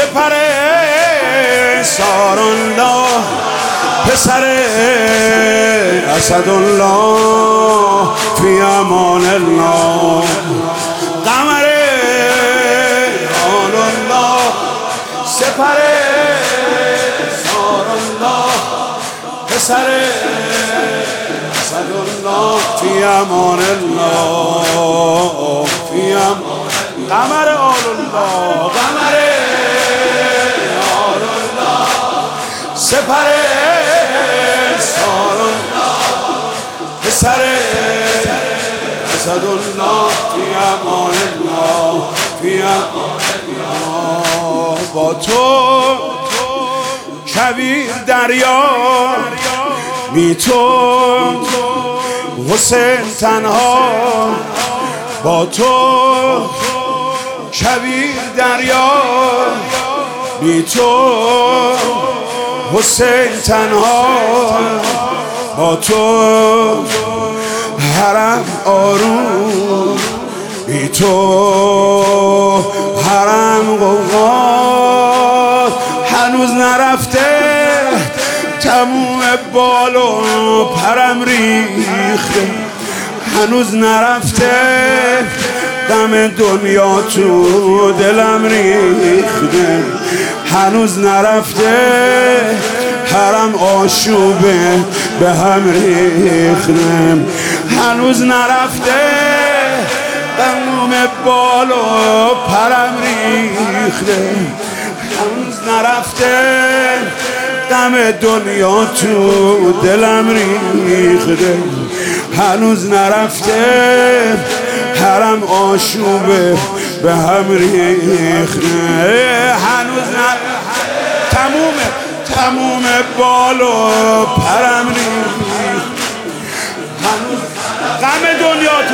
سپر سارالله پسر اسدالله فی امان الله قمر آل الله سپر سارالله پسر اسدالله فی امان الله فی امان قمر آل الله قمر آل الله سپر پسر اسدالله فی امان الله فی امان الله با تو کویر دریا بی تو حسین تنها با تو کویر دریا بی تو حسین تنها با تو حرم آروم بی تو حرم غوغا هنوز نرفته تموم بال و پرم ریخته هنوز نرفته غم دنیا تو دلم ریخته هنوز نرفته حرم آشوبه به هم ریختم هنوز نرفته غم بال و پرم ریخته هنوز نرفته غم دنیا تو دلم ریخته هنوز نرفته حرم آشوبه به هم ریخته هنوز نرفته تموم بال و پرم ریخته هنوز غم دنیا تو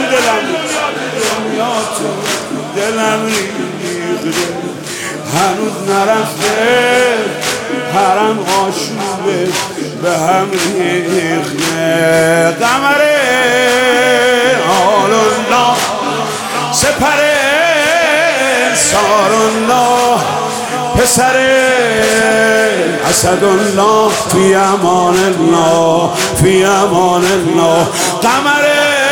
دلم ریخته هنوز نرفته حرم آشوبه به هم ریخته قمر آل الله سپر سارالله پسر اسدالله فی امان الله فی امان الله قمر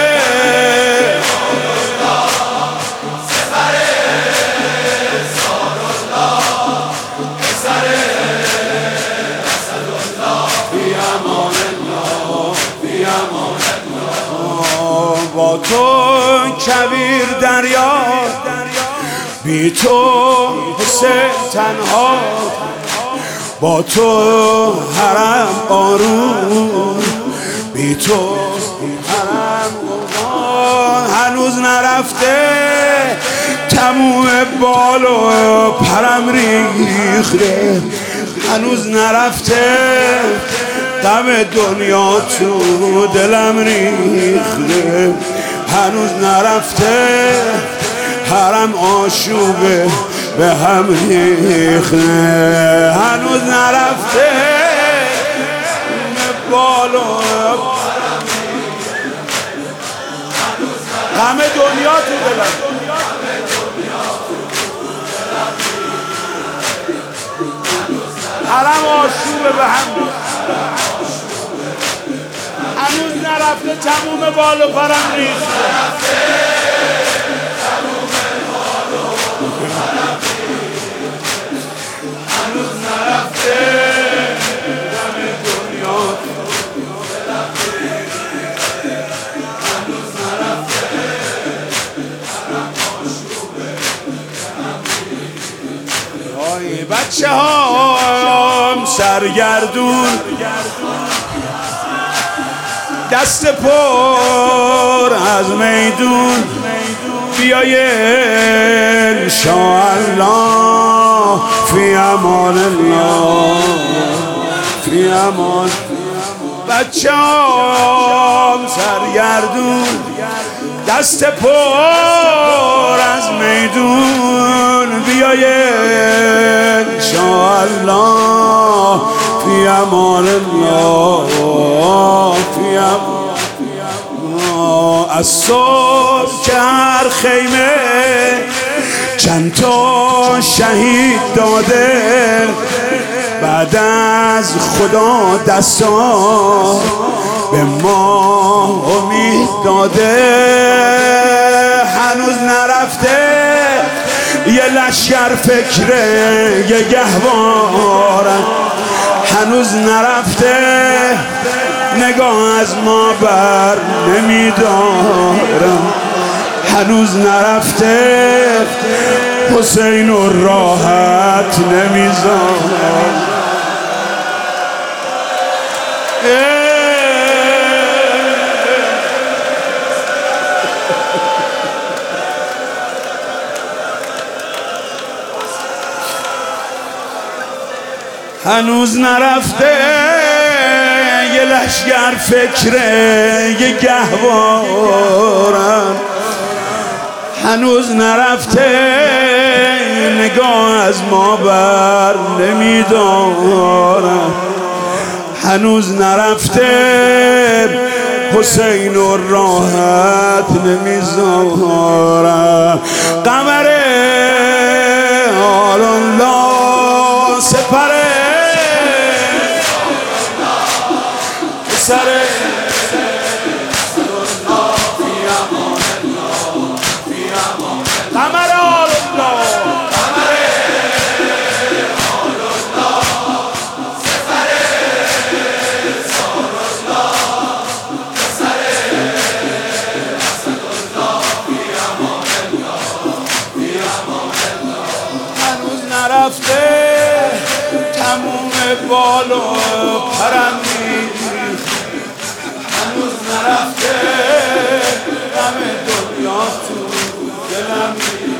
سپر سارالله پسر اسدالله فی امان الله فی امان الله با تو کویر دریا بی تو حسین تنها با تو حرم آروم بی تو حرم آروم هنوز نرفته تموم بال و پرم ریخته هنوز نرفته غم دنیا تو دلم ریخته هنوز نرفته حرم آشوبه به هم ریخته هنوز نرفته بال و غم دنیا تو دلم حرم آشوبه به هم هنوز نرفته تموم بال و پرم ریخته هنوز نرفته غم دنیا هنوز نرفته ای بچه هام سرگردون دست پر از میدون بیای انشاءالله فی امان الله فی امان بچه هم سرگردون دست پر از میدون بیای انشاءالله فی امان الله فی امان از صبح که هر خیمه چند تا شهید داده، بعد از خدا دستا به ما امید داده. هنوز نرفته یه لشکر فکره یه گهوارم، هنوز نرفته نگاه از ما بر نمیدارم، هنوز نرفته حسین و راحت نمیذارم. هنوز نرفته یه لشکر فکره یه گهوارم، هنوز نرفته نگاه از ما بر نمیدارم، هنوز نرفته حسین و راحت نمیذارم. قمر آل الله سپره سره قمر آل الله هنوز نرفته تموم بال و پرم، هنوز نرفته غم دنیا تو دلم،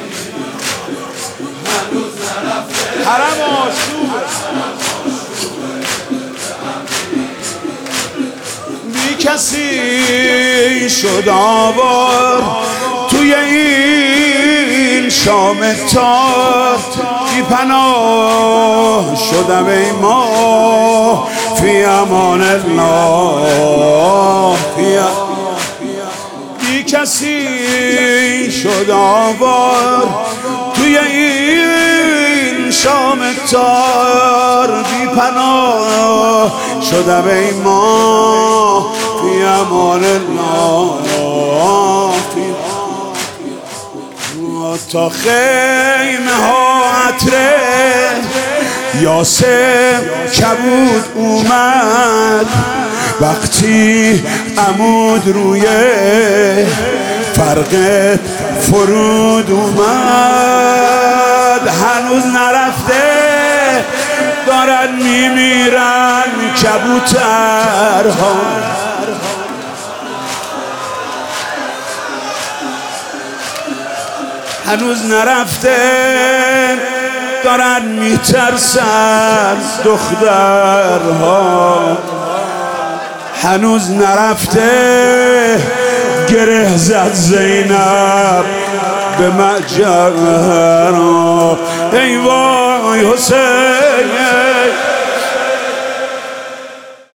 هنوز نرفته حرم آشوبه بی کسی شد آوار توی این شام تار، بی پناه شدم ای ما فی امان الله، بی کسی شد آوار توی این شام تار، بی پناه شدم ای ما فی امان الله. تا خیمه ها عطره یاسر کبود اومد، وقتی عمود روی فرقت فرود اومد. هنوز نرفته دارن میمیرن کبوترها، هنوز نرفته دارن میترسن دخترها، هنوز نرفته گره زد زینب به مجرها. ای وای حسین